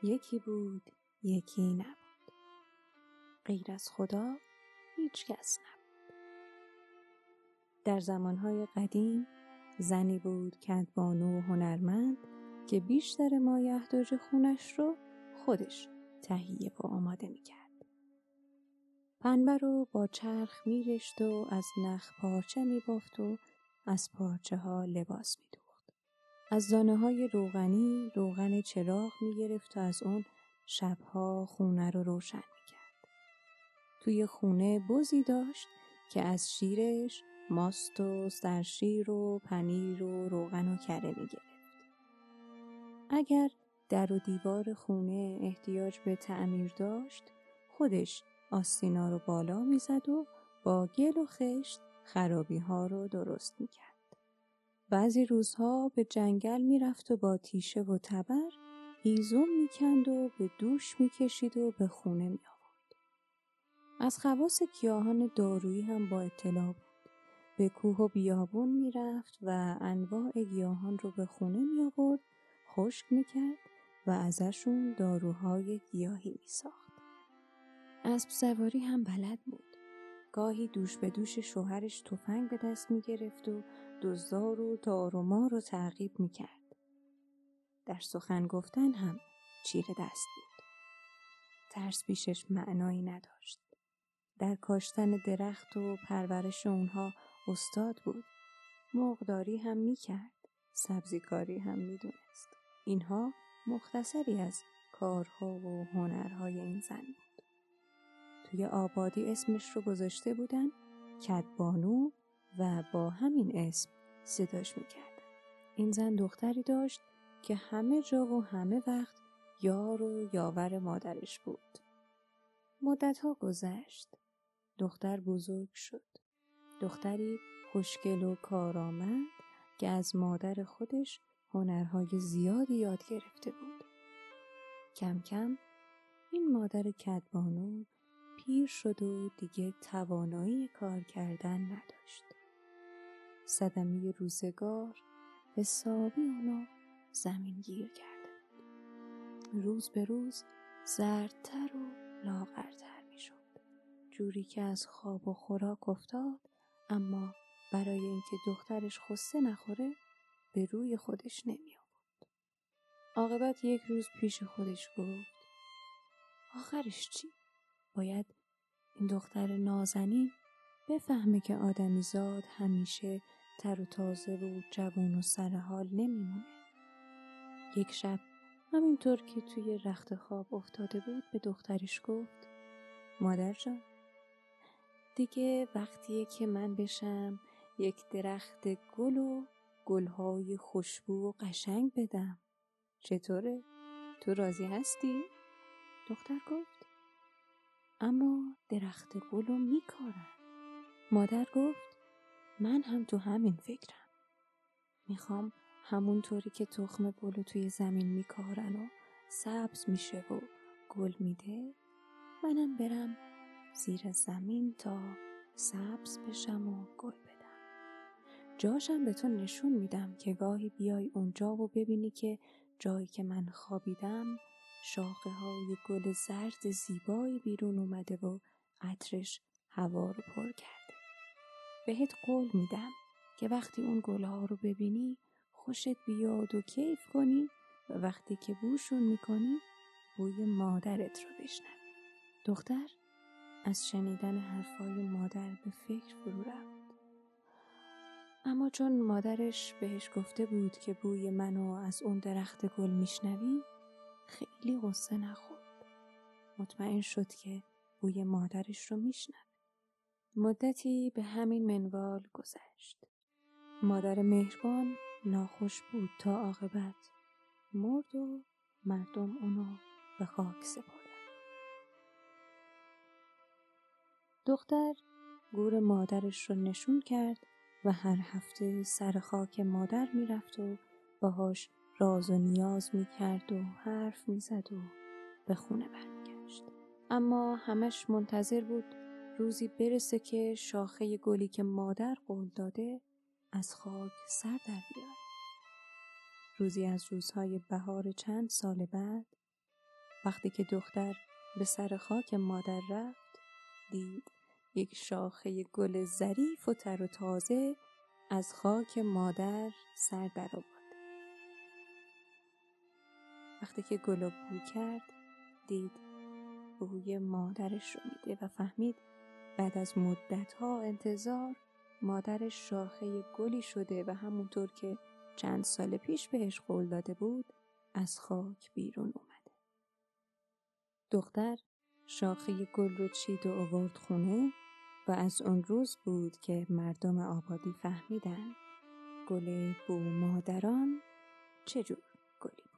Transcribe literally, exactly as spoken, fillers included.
یکی بود، یکی نبود. غیر از خدا هیچ کس نبود. در زمانهای قدیم زنی بود کدبانو و هنرمند که بیشتر مایحتاج خونش رو خودش تهیه و آماده میکرد. پنبه رو با چرخ میرشت و از نخ پارچه میبافت و از پارچه ها لباس میدوخت. از دانه های روغنی روغن چراغ میگرفت و از اون شبها خونه رو روشن میکرد. توی خونه بزی داشت که از شیرش ماست و سرشیر و پنیر و روغن و کره میگرفت. اگر در و دیوار خونه احتیاج به تعمیر داشت، خودش آستینا رو بالا میزد و با گل و خشت خرابی ها رو درست میکرد. بعضی روزها به جنگل میرفت و با تیشه و تبر هیزم میکند و به دوش میکشید و به خونه میآورد. از خواص گیاهان دارویی هم با اطلاع بود. به کوه و بیابون میرفت و انواع گیاهان رو به خونه میآورد، خشک میکرد و ازشون داروهای گیاهی میساخت. اسب سواری هم بلد بود. گاهی دوش به دوش شوهرش تفنگ به دست میگرفت و دزدار و تار و مار رو تعقیب میکرد. در سخن گفتن هم چیره دست بود. ترس پیشش معنایی نداشت. در کاشتن درخت و پرورش اونها استاد بود. مرغداری هم میکرد. سبزیکاری هم میدونست. اینها مختصری از کارها و هنرهای این زن بود. توی آبادی اسمش رو گذاشته بودن کدبانو و با همین اسم صداش میکردن. این زن دختری داشت که همه جا و همه وقت یار و یاور مادرش بود. مدتها گذشت. دختر بزرگ شد. دختری خوشگل و کارآمد که از مادر خودش هنرهای زیادی یاد گرفته بود. کم کم این مادر کدبانو پیر شد و دیگه توانایی کار کردن نداشت. صدمه روزگار حسابی اونو زمین گیر کرده بود. روز به روز زردتر و لاغرتر می شد. جوری که از خواب و خوراک افتاد، اما برای اینکه دخترش خسته نخوره به روی خودش نمی آورد. عاقبت یک روز پیش خودش گفت آخرش چی؟ باید این دختر نازنین بفهمه که آدمیزاد همیشه تر و تازه و جوان و سرحال نمیمونه. یک شب همینطور که توی رخت خواب افتاده بود به دخترش گفت مادر جان، دیگه وقتیه که من بشم یک درخت گل و گلهای خوشبو و قشنگ بدم. چطوره؟ تو راضی هستی؟ دختر گفت اما درخت گل رو میکارن. مادر گفت من هم تو همین فکرم. میخوام همونطوری که تخم گل رو توی زمین میکارن و سبز میشه و گل میده، منم برم زیر زمین تا سبز بشم و گل بدم. جاشم به تو نشون میدم که گاهی بیای اونجا و ببینی که جایی که من خوابیدم شاخه های گل زرد زیبایی بیرون اومده و عطرش هوا رو پر کرده. بهت قول میدم که وقتی اون گلها رو ببینی خوشت بیاد و کیف کنی و وقتی که بوشون میکنی بوی مادرت رو بشنوی. دختر از شنیدن حرفای مادر به فکر فرو رفت. اما چون مادرش بهش گفته بود که بوی منو از اون درخت گل میشنوی، خیلی غصه نخورد. مطمئن شد که بوی مادرش رو میشنوه. مدتی به همین منوال گذشت. مادر مهربان ناخوش بود تا عاقبت مرد و مردم اونو به خاک سپردن. دختر گور مادرش رو نشون کرد و هر هفته سر خاک مادر میرفت و باهاش راز و نیاز میکرد و حرف میزد و به خونه برمیگشت. اما همش منتظر بود روزی برسه که شاخه گلی که مادر قول داده از خاک سر در بیاره. روزی از روزهای بهار چند سال بعد وقتی که دختر به سر خاک مادر رفت، دید یک شاخه گل ظریف و تر و تازه از خاک مادر سر در آورد. وقتی که گل رو بو کرد، دید بوی مادرش رو میده و فهمید بعد از مدت‌ها انتظار مادرش شاخه گلی شده و همونطور که چند سال پیش بهش قول داده بود از خاک بیرون اومده. دختر شاخه گل رو چید و آورد خونه و از اون روز بود که مردم آبادی فهمیدن گل بو مادران چجور گلی.